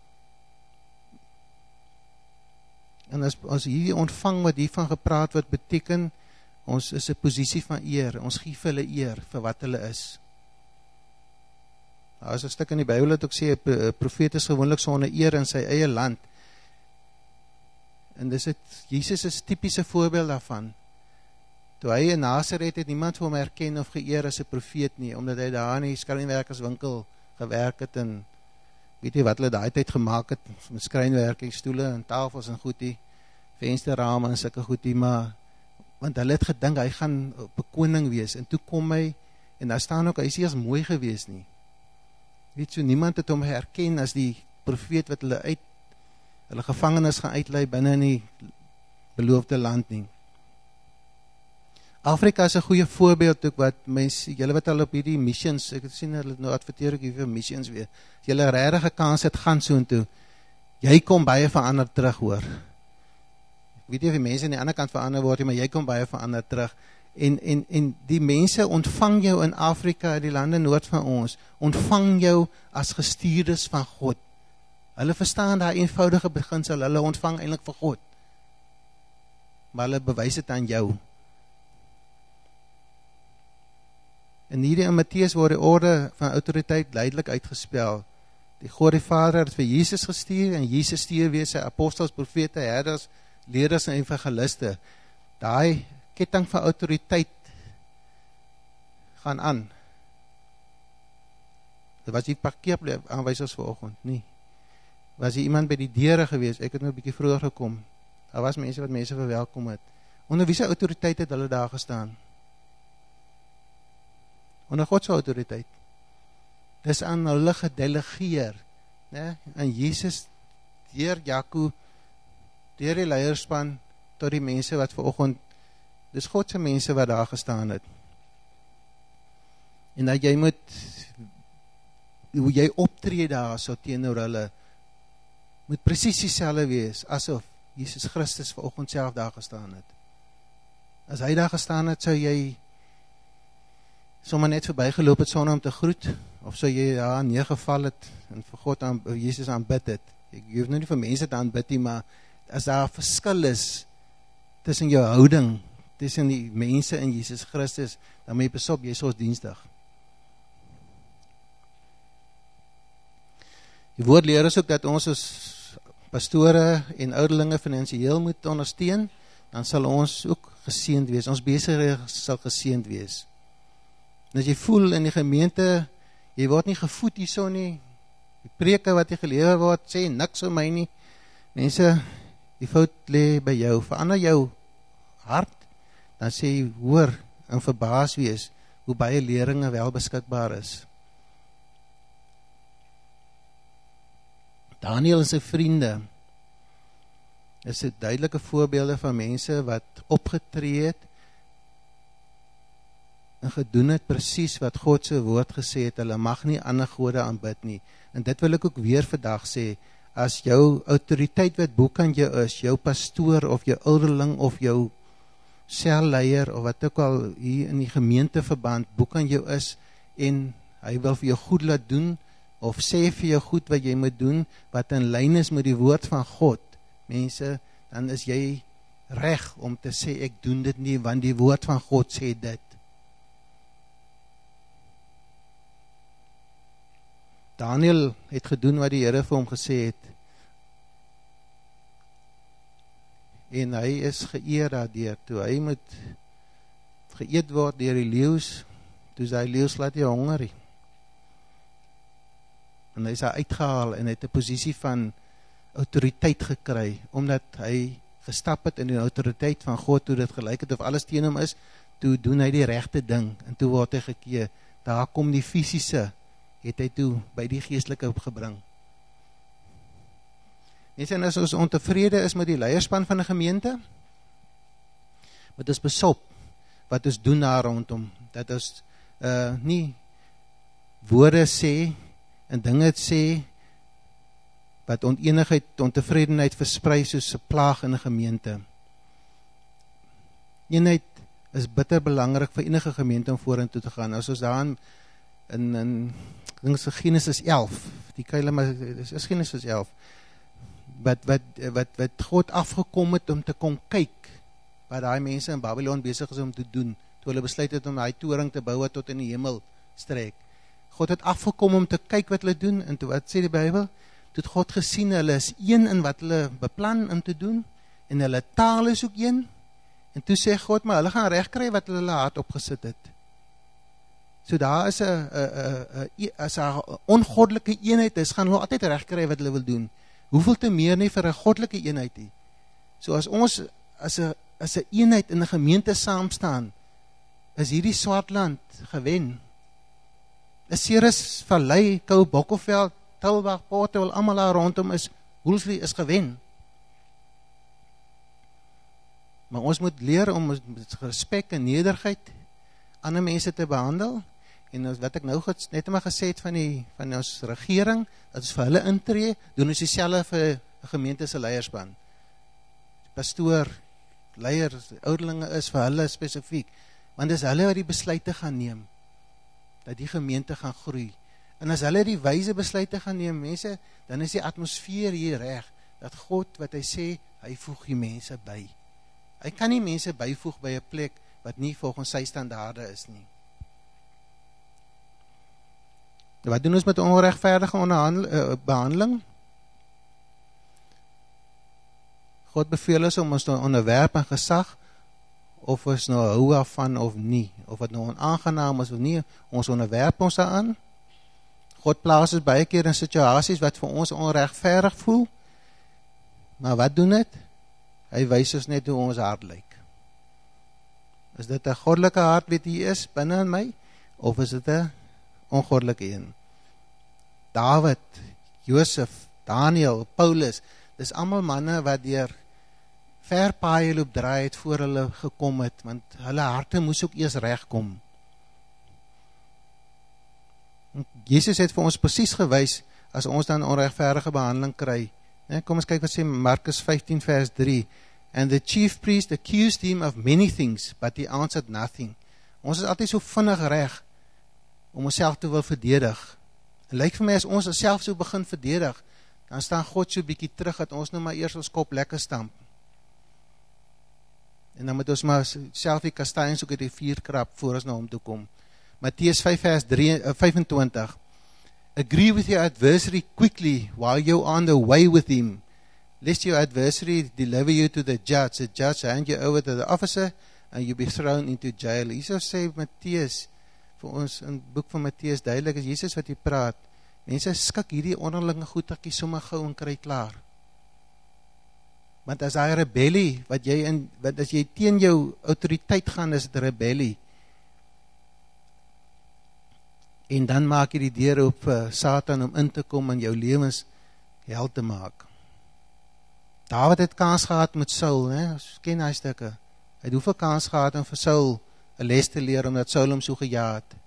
En as ons hierdie ontvang wat hiervan gepraat word, beteken, ons is 'n posisie van eer, ons gee vir hulle eer, vir wat hulle is. Daar is 'n stuk in die Bybel wat ook sê, 'n profeet is gewoonlik sonder eer in sy eie land. En dis het, Jesus is typiese voorbeeld daarvan. Toe hy in Nazareth het niemand vir hom herken of geëer as 'n profeet nie, omdat hy daar in die skrynwerkerswinkel gewerk het en weet jy wat hulle daai tyd gemaak het, met skrynwerkingsstoele en tafels en goedie, vensterrame en sulke goedie, maar want hulle het gedink hy gaan op 'n koning wees, en toe kom hy, en daar staan ook, hy is nie as mooi gewees nie. Weet so, niemand het hom herken as die profeet wat hulle uit, hulle gevangenis gaan uitlei binne in die beloofde land nie. Afrika is 'n goeie voorbeeld ook wat mense, julle wat al op hierdie missions, ek het sien hulle nou adverteer ek hier vir missions weer, as julle regtig 'n kans het, gaan so intoe, jy kom baie verander terug hoor. Ek weet nie of die mense aan die ander kant verander word, maar jy kom baie verander terug, En, en, en die mense ontvang jou in Afrika, die lande noord van ons, ontvang jou as gestuurdes van God. Hulle verstaan daai eenvoudige beginsel, hulle ontvang eintlik van God. Maar hulle bewys dit aan jou. En hierdie in Matteus word die orde van autoriteit duidelik uitgespel. Die God die Vader het vir Jesus gestuur, en Jesus stuur weer sy apostels, profete, herders, leerders en evangeliste. Daai ketting van autoriteit gaan aan. Dit was die parkeer aanwysers vanoggend, nie. Was hier iemand by die deure gewees, ek het nou 'n bietjie vroeër gekom. Daar was mense wat mense verwelkom het. Onder wie se autoriteit het hulle daar gestaan? Onder God se autoriteit. Dis aan hulle gedelegeer, né? En Jesus deur Jaco, deur die leierspan tot die mense wat vanoggend, dis God se mense wat daar gestaan het. En dat jy moet, hoe jy optree daar so teenoor hulle, moet presies dieselfde wees, asof Jesus Christus vanoggend self daar gestaan het. As hy daar gestaan het, sou jy sommer net verbygeloop het sonder om te groet, of sou jy daar neergeval het, en vir God aan, Jesus aanbid het. Jy hoef nou nie vir mense te aanbid nie, maar as daar 'n verskil is, tussen jou houding, tussen die mense in Jesus Christus, dan moet jy pas op, jy is ons dienstig. Die woord leer is ook dat ons as pastore en ouderlinge finansiëel moet ondersteun, dan sal ons ook geseënd wees, ons besighede sal geseënd wees. En as jy voel in die gemeente, jy word nie gevoed hierso nie, die preke wat jy gelewer word, sê niks vir my nie, mense, die fout lê by jou, verander jou hart, dan sê jy, hoor, en verbaas wees, hoe baie leringe wel beskikbaar is. Daniel en sy vriende is dit duidelike voorbeelde van mense wat opgetree het en gedoen het presies wat God se woord gesê het, hulle mag nie ander gode aanbid nie. En dit wil ek ook weer vandag sê, as jou autoriteit wat boek aan jou is, jou pastoor of jou ouderling of jou selleier of wat ook al hier in die gemeenteverband boek aan jou is en hy wil vir jou goed laat doen of sê vir jou goed wat jy moet doen, wat in lyn is met die woord van God, mense, dan is jy reg om te sê, ek doen dit nie, want die woord van God sê dit. Daniel het gedoen wat die Here vir hom gesê het, en hy is geëer daardeur, toe hy moet geëet word deur die leeu's, toe sy leeu's laat jy honger, en hy is daar uitgehaal, en hy het 'n posisie van autoriteit gekry, omdat hy gestap het in die autoriteit van God, toe dit gelyk het of alles teen hom is, toe doen hy die regte ding, en toe word hy gekeer, daar kom die fisiese, het hy toe by die geestelike gebring. En as ons ontevrede is met die leierspan van die gemeente, moet ons besop wat ons doen daar rondom, dat ons uh, nie woorde sê en dinge sê wat oneenigheid, ontevredenheid versprei soos 'n plaag in 'n gemeente. Eenheid is bitter belangrik vir enige gemeente om vorentoe te gaan. As ons daarin in, in dink se Genesis elf, die kuile maar dis is Genesis elf, wat wat wat wat God afgekom het om te kom kyk wat daai mense in Babylon besig is om te doen, toe hulle besluit het om daai toring te bou wat tot in die hemel strek. God het afgekom om te kyk wat hulle doen, en toe wat sê die Bybel? Toe het God gesien, hulle is een in wat hulle beplan om te doen, en hulle taal is ook een, en toe sê God, maar hulle gaan reg kry wat hulle hart opgesit het. So daar is 'n 'n as 'n ongoddelike eenheid is, gaan hulle altyd reg kry wat hulle wil doen. Hoeveel te meer nie vir 'n goddelike eenheid nie. So as ons as 'n as 'n eenheid in 'n gemeente saam staan, is hierdie Swartland gewen. Is Ceres Vallei, Kou Bokkelveld, Tulbag, Portewil, almal daar rondom is, Woolsley is gewen. Maar ons moet leer om met respek en nederigheid ander mense te behandel, en wat ek nou net maar gesê het van die van ons regering, dat ons vir hulle intree, doen ons dieselfde vir 'n gemeente se leierspan. Die pastoor, leiers, ouderlinge is vir hulle spesifiek, want dis hulle wat die besluite gaan neem, dat die gemeente gaan groei. En as hulle die wyse besluite gaan neem, mense, dan is die atmosfeer hier reg, dat God, wat hy sê, hy voeg die mense by. Hy kan nie mense byvoeg by 'n plek, wat nie volgens sy standaarde is nie. Wat doen ons met onregverdige uh, behandeling? God beveel ons om ons te onderwerp aan gesag, of ons nou hou daarvan of nie, of het nou onaangenaam is of nie, ons onderwerp ons daaraan. God plaas ons baie keer in situasies wat vir ons onregverdig voel, maar wat doen het? Hy wys ons net hoe ons hart lyk. Is dit 'n goddelike hart wat hier is binne in my, of is dit 'n ongoddelike een? Dawid, Josef, Daniel, Paulus, dis almal manne wat deur ver paaie loop draai het voor hulle gekom het, want hulle harte moes ook eers regkom. Jesus het vir ons presies gewys, as ons dan onregverdige behandeling kry. Kom ons kyk wat sê Markus vyftien vers drie. And the chief priest accused him of many things, but he answered nothing. Ons is altyd so vinnig reg om onsself te wil verdedig. En lyk vir my, as ons onsself so begin verdedig, dan staan God so bietjie terug, dat ons nou maar eers ons kop lekker stamp. En dan moet ons maar self die kastanjes ook uit die vuur krap, voor ons na hom toe kom. Matteus vyf vers vyfentwintig. Agree with your adversary quickly, while you're on the way with him, lest your adversary deliver you to the judge, the judge hand you over to the officer, and you be thrown into jail. Hierso sê Matteus, vir ons in die boek van Matteus, duidelik is Jesus wat hier praat, mense skik hierdie onderlinge goedakkie sommer gou en kry klaar. Want as hy rebellie, wat jy in, wat as jy teen jou autoriteit gaan, is dit rebellie. En dan maak jy die deur op vir Satan om in te kom en jou lewens hel te maak. Dawid het kans gehad met Saul, hè? Ons ken hy stukke. Hy het hoeveel kans gehad om vir Saul 'n les te leer, omdat Saul hom so gejaag het.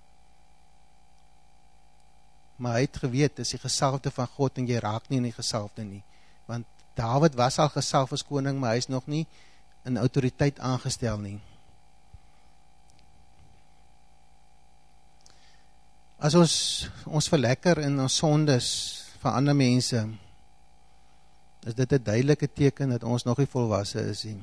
Maar hy het geweet, dis die gesalfde van God, en jy raak nie in die gesalfde nie. Want Dawid was al gesalf as koning, maar hy is nog nie in autoriteit aangestel nie. As ons ons verlekker in ons sondes van ander mense, is dit 'n duidelike teken dat ons nog nie volwasse is nie.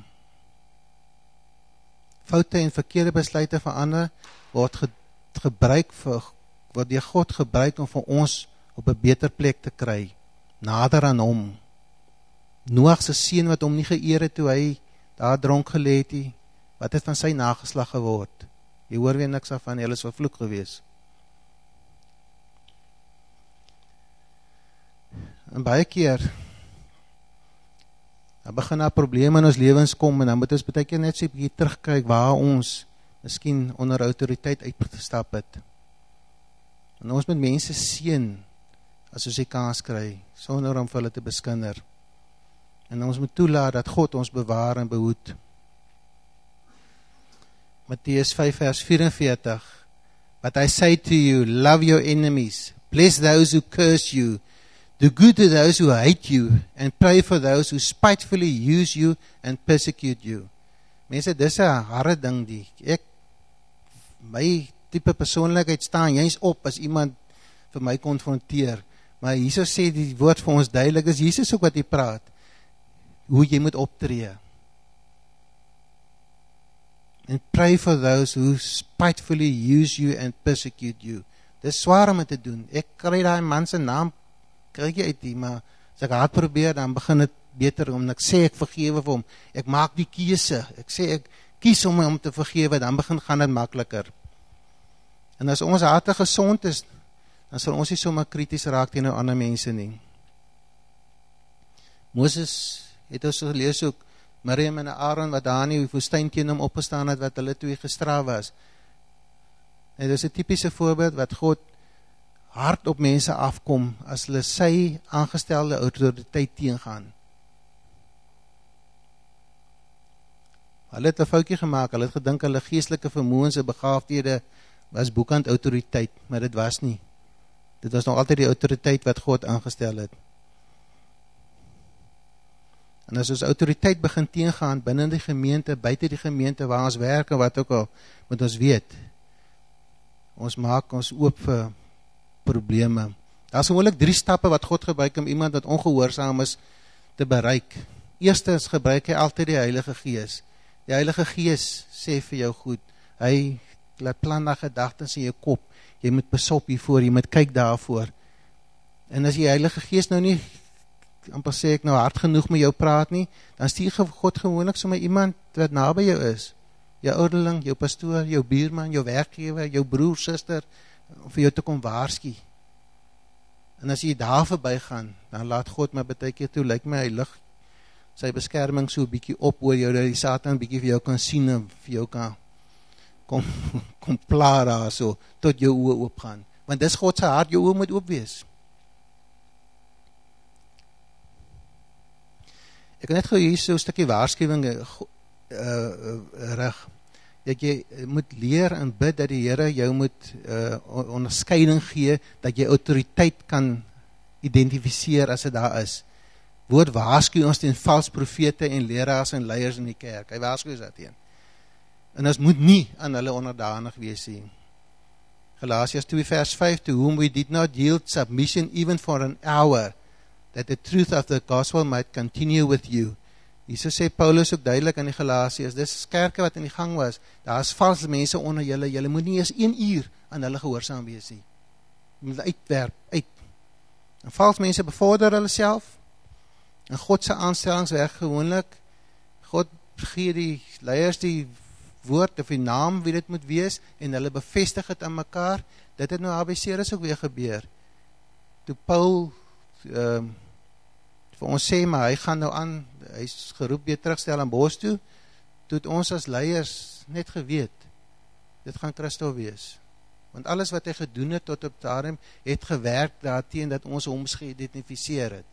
Foute en verkeerde besluite van ander word ge, gebruik vir, word deur God gebruik om vir ons op 'n beter plek te kry, nader aan hom. Noag se seun wat hom nie geëer het toe hy daar dronk gelê het nie, wat het van sy nageslag geword? Jy hoor weer niks af van, hy is vervloek gewees. En baie keer, dan begin daar probleme in ons lewens kom, en dan moet ons baie keer net so 'n bietjie terugkyk waar ons miskien onder autoriteit uitgestap het. En ons moet mense seën, as ons die kans kry, sonder om vir hulle te beskinder. En ons moet toelaat dat God ons bewaar en behoed. Matteus vyf vers vyf en veertig. But I say to you, love your enemies, bless those who curse you, do good to those who hate you, and pray for those who spitefully use you and persecute you. Mense, dis 'n harde ding die. Ek, my type persoonlikheid staan juist op as iemand vir my konfronteer. Maar Jesus sê die woord vir ons duidelik, dis Jesus ook wat hy praat, hoe jy moet optree. And pray for those who spitefully use you and persecute you. Dis swaar om te doen. Ek kry daai man se naam kry jy uit die, maar as ek hard probeer, dan begin het beter, om ek sê ek vergewe vir hom, ek maak die keuse, ek sê ek kies om hom te vergewe, dan begin gaan het makliker. En as ons harte gesond is, dan sal ons nie sommer krities raak teen ander mense nie. Moses het ons gelees ook, Miriam en Aaron, wat daar in die woestyn teen hom opgestaan het, wat hulle twee gestraf was. En dit is 'n typiese voorbeeld, wat God hard op mense afkom, as hulle sy aangestelde autoriteit teengaan. Hulle het 'n foutjie gemaak, hulle het gedink hulle geestelike vermoëns en begaafdhede was boekant autoriteit, maar dit was nie. Dit was nog altyd die autoriteit wat God aangestel het. En as ons autoriteit begin teengaan binne die gemeente, buite die gemeente, waar ons werk en wat ook al, moet ons weet, ons maak ons oop vir probleme. Daar is gewoonlik drie stappe wat God gebruik om iemand wat ongehoorsaam is te bereik. Eerstens gebruik hy altyd die Heilige Gees. Die Heilige Gees sê vir jou goed, hy laat plan na gedagtes in jou kop, jy moet besop hiervoor, jy moet kyk daarvoor. En as die Heilige Gees nou nie, amper sê ek nou hard genoeg met jou praat nie, dan stuur God gewoonlik sommer iemand wat naby jou is. Jou ouderling, jou pastoor, jou buurman, jou werkgewer, jou broer, suster, om vir jou te kom waarsku. En as jy daar verby gaan, dan laat God my baie keer toe, lyk my hy lig sy beskerming so 'n bietjie op oor jou, dat die Satan bietjie vir jou kan sien en vir jou kan kom, kom pla daar so, tot jou oë oopgaan. Want dis God se hart, jou oë moet oop wees. Ek net gou hier so 'n stukkie waarskuwing uh, uh, reg. Dat jy moet leer en bid dat die Here jou moet uh, onderskeiding gee, dat jy autoriteit kan identifiseer as dit daar is. Woord waarsku ons teen vals profete en leraars en leiers in die kerk. Hy waarsku ons daarteen. En ons moet nie aan hulle onderdanig wees nie. Galasiërs twee vers vyf, to whom we did not yield submission even for an hour, that the truth of the gospel might continue with you. Hier sê Paulus ook duidelik aan die Galasiërs, dis kerke wat in die gang was, daar is vals mense onder julle, julle moet nie eens een uur aan hulle gehoorsaam wees nie. Jy moet uitwerp, uit. En vals mense bevorder hulle self, en God se aanstellings werk gewoonlik, God gee die leiers die woord of die naam wie dit moet wees, en hulle bevestig het aan mekaar, dit het nou A B C is ook weer gebeur. Toe Paul um, vir ons sê, maar hy gaan nou aan, hy is geroep weer terugstel aan Bos toe, toe het ons as leiers net geweet, dit gaan Christo wees. Want alles wat hy gedoen het tot op daarin, het gewerk daarteen dat ons hom geïdentifiseer het.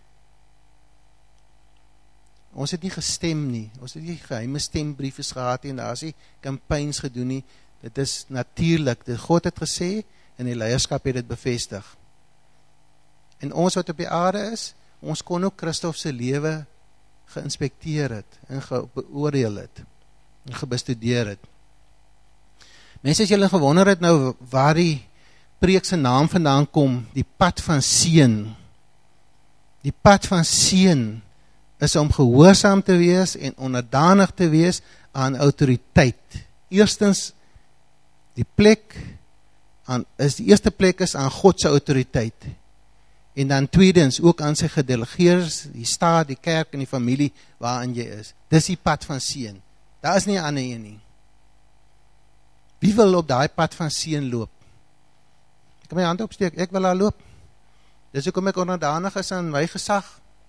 Ons het nie gestem nie, ons het nie geheime stembriefes gehad nie, en daar is nie campagnes gedoen nie, dit is natuurlijk, dit God het gesê, en die leierskap het dit bevestig. En ons wat op die aarde is, ons kon ook Christof se lewe geïnspekteer het, en beoordeel het, en gebestudeer het. Mense, as julle gewonder het nou, waar die preek se naam vandaan kom, die pad van seën, die pad van seën, is om gehoorsaam te wees, en onderdanig te wees, aan autoriteit. Eerstens, die plek, aan, is die eerste plek is aan God se autoriteit, en dan tweedens, ook aan sy gedelegeerders, die staat, die kerk en die familie, waarin jy is. Dis die pad van seën. Daar is nie 'n ander een nie. Wie wil op daai pad van seën loop? Ek kan my hand opsteek, ek wil daar loop. Dis hoekom ek onderdanig is aan my gesag.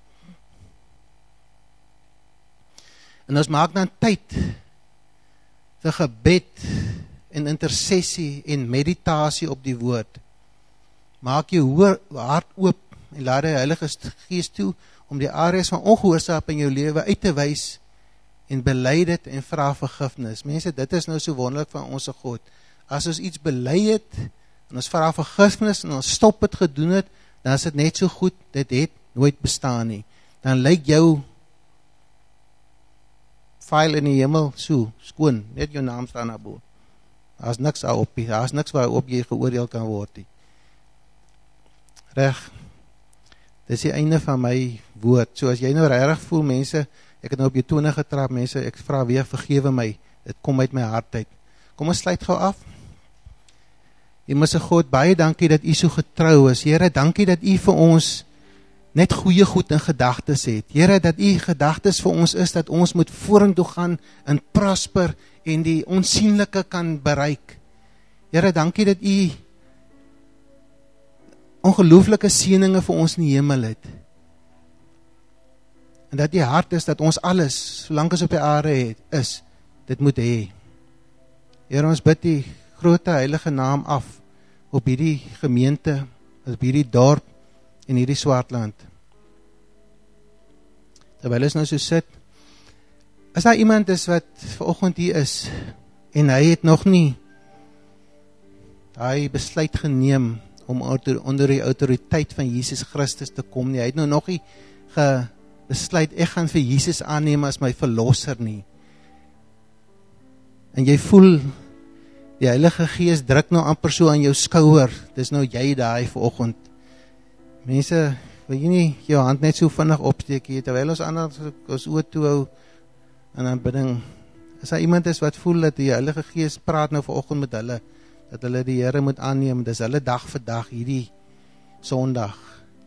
En ons maak dan tyd vir gebed en intersessie en meditasie op die woord. Maak jou hoor, hart oop en laat die Heilige Gees toe om die areas van ongehoorsaamheid in jou lewe uit te wys en bely dit en vra vergifnis. Mense, dit is nou so wonderlik van ons God. As ons iets bely het en ons vra vergifnis en ons stop het gedoen het, dan is dit net so goed, dit het nooit bestaan nie. Dan lyk jou file in die hemel so skoon, net jou naam staan daarbo. Daar is niks daarop, daar is niks waarop jy geoordeel kan word nie. Reg, dis die einde van my woord. So as jy nou regtig voel, mense, ek het nou op jou tone getrap, mense, ek vra weer, vergewe my, dit kom uit my hart uit. Kom ons sluit gou af. Hemelse God, baie dankie dat u so getrou is. Here, dankie dat u vir ons net goeie goed in gedagtes het. Here, dat u gedagtes vir ons is, dat ons moet vorentoe gaan en prosper en die onsienlike kan bereik. Here, dankie dat u ongelooflike seëninge vir ons in die hemel het. En dat die hart is dat ons alles, solank as op die aarde het, is, dit moet hê. Here, ons bid die grote heilige naam af op hierdie gemeente, op hierdie dorp en hierdie Swartland. Terwyl ons nou so sit, as daar iemand is wat vanoggend hier is en hy het nog nie hy besluit geneem om onder die autoriteit van Jesus Christus te kom nie. Hy het nou nog nie besluit, ek gaan vir Jesus aanneem as my verlosser nie. En jy voel, die Heilige Gees druk nou amper so aan jou skouer, dis nou jy daai vanoggend. Mense, wil jy nie jou hand net so vinnig opsteek hier, terwyl ons anders ons oor toe hou, en aanbidding, as daar iemand is wat voel dat die Heilige Gees praat nou vanoggend met hulle, dat hulle die Here moet aanneem, dis hulle dag vir dag, hierdie Sondag.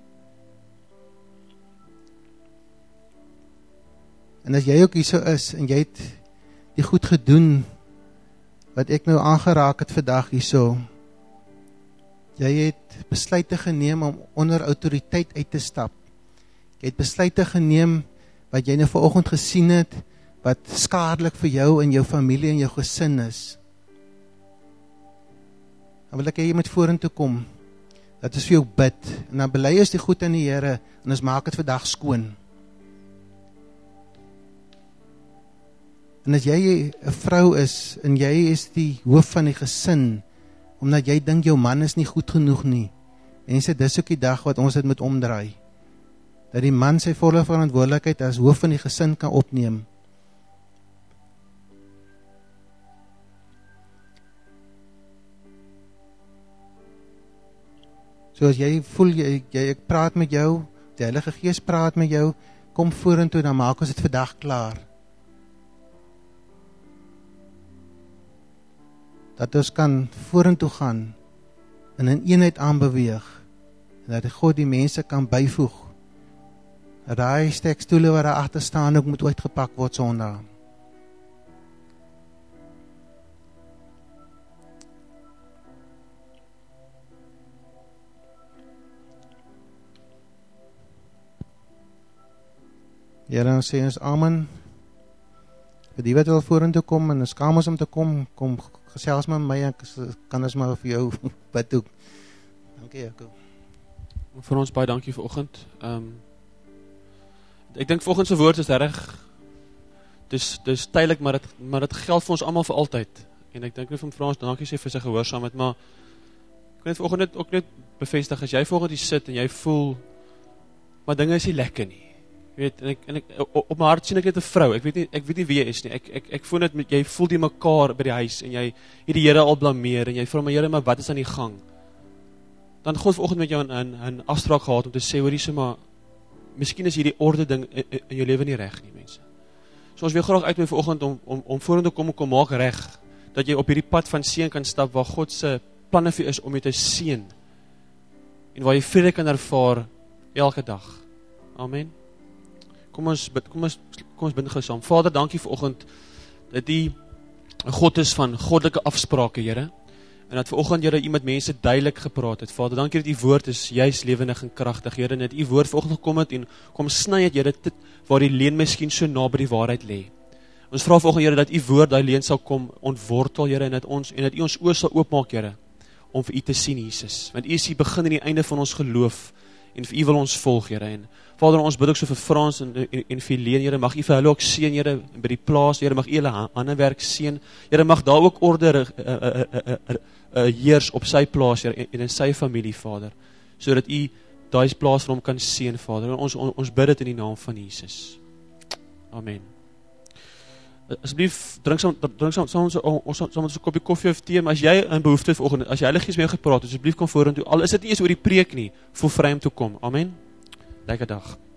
En as jy ook hier so is, en jy het die goed gedoen, wat ek nou aangeraak het vandag hier so, jy het besluite geneem om onder autoriteit uit te stap, jy het besluite geneem, wat jy nou vanoggend gesien het, wat skadelik vir jou en jou familie en jou gesin is. Dan wil ek hê jy moet vorentoe kom, dat is vir jou bid, en dan bely ons die goed aan die Here, en ons maak het vandag skoon. En as jy 'n vrou is, en jy is die hoof van die gesin, omdat jy dink jou man is nie goed genoeg nie, mense, dis ook die dag wat ons dit moet omdraai, dat die man sy volle verantwoordelikheid as hoof van die gesin kan opneem. So as jy voel, jy, jy, ek praat met jou, die Heilige Gees praat met jou, kom vorentoe, dan maak ons dit vandag klaar. Dat ons kan vorentoe gaan, en in eenheid aanbeweeg, en dat God die mense kan byvoeg, dat die stekstoele waar daar achter staan, ook moet uitgepak word Sondag. Ja, dan sê ons amen, vir die wat wil vorentoe kom, en ons kan ons om te kom, kom gesels met my, en kan ons maar vir jou bid ook. Dankie, Jaco. Vir ons baie dankie vir oggend. Um, ek dink vanoggend se woord is reg, dis, dis tydelik, maar dit maar dit geld vir ons almal vir altyd. En ek dink net van Frans, dankie sê vir sy gehoorsaamheid, maar ek wil net vanoggend net ook net bevestig, as jy vanoggend hier sit, en jy voel, maar dinge is nie lekker nie. Weet, en ek, en ek, op my hart sien ek net 'n vrou, ek weet nie, ek weet nie wie jy is nie, ek, ek, ek voel net, met, jy voel die mekaar by die huis, en jy het die Here al blameer, en jy vra my Here, maar wat is aan die gang? Dan God vanoggend met jou in, in afspraak gehad, om te sê, hoor hier, maar, miskien is hierdie orde ding in, in jou lewe nie reg nie, mense. So ons wil graag uit met vanoggend, om, om, om vorentoe kom, kom maak reg, dat jy op hierdie pad van seën kan stap, waar God se planne vir is, om jy te seën, en waar jy vrede kan ervaar, elke dag. Amen. Kom ons, kom ons, kom ons bind gou saam. Vader, dankie vanoggend dat U 'n God is van goddelike afsprake, Here. En dat vanoggend, Here, U met mense duidelik gepraat het. Vader, dankie dat U woord is juis lewendig en kragtig, Here, en dat U woord vanoggend gekom het en kom sny het, Here, dit waar die leuen miskien so naby die waarheid lê. Ons vra vanoggend, Here, dat U woord daai leuen sal kom ontwortel, Here, en dat ons en dat U ons oë sal oopmaak, Here, om vir U te sien, Jesus. Want U is die begin en die einde van ons geloof en vir U wil ons volg, Here. En Vader, ons bid ook so vir Frans en, en, en vir Leen, Here, mag U vir hulle ook seën, Here, by die plaas, Here, mag U hulle hande werk seën, Here, mag daar ook orde uh, uh, uh, uh, uh, uh, heers op sy plaas, Here, en, en in sy familie, Vader, sodat U daai plaas vir hom kan seën, Vader. Ons, on, ons bid dit in die naam van Jesus. Amen. Asseblief, drink saam, drink saam, saam, saam, saam ons 'n koppie koffie of tee, maar as jy 'n behoefte het vanoggend, as jy Heilige Gees mee gepraat het, asseblief kom vorentoe, al is dit nie eens oor die preek nie, voel vry om toe kom. Amen. Lekker dag.